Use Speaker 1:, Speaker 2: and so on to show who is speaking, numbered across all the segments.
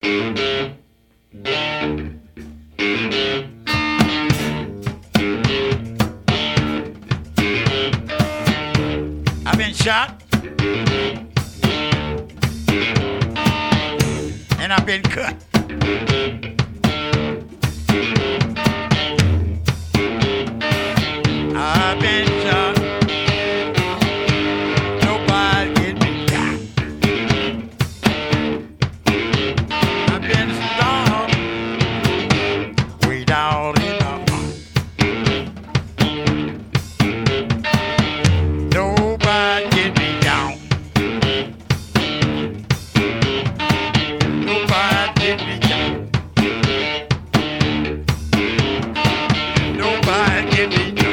Speaker 1: I've been shot and I've been cut. I've been shot. Nobody get me down. I've been stoned way down in the heart. Nobody get me down. Nobody get me down. Nobody get me down.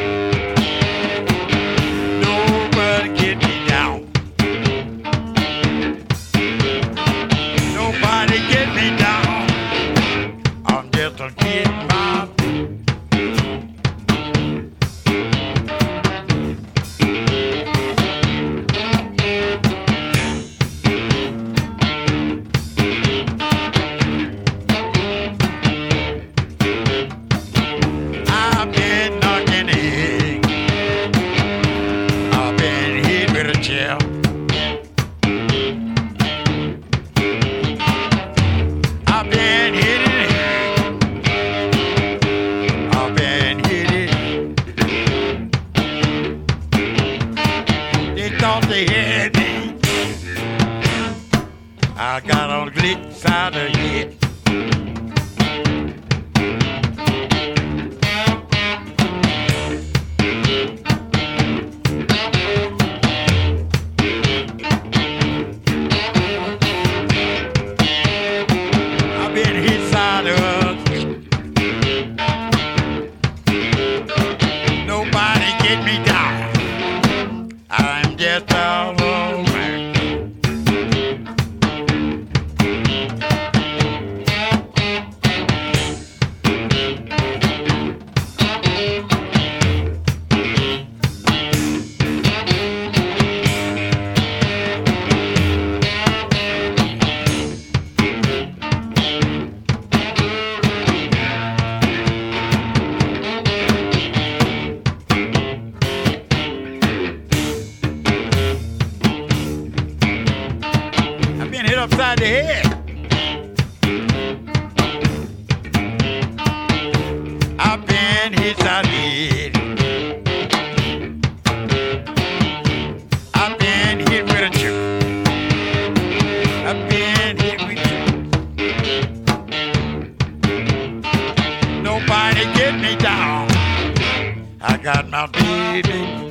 Speaker 1: Nobody get me down. Nobody get me down. I'm just a kid, Bob. I've been knocking it. I've been hit with a chair. I've been hit it. I've been hit it. They thought they had me. I got on the glick side of the head. I've been hit side up. Nobody get me down. I'm just a old man. I've been hit upside the head. I've been hit side the head. I've been hit with a chip. I've been hit with you. Nobody get me down. I got my baby.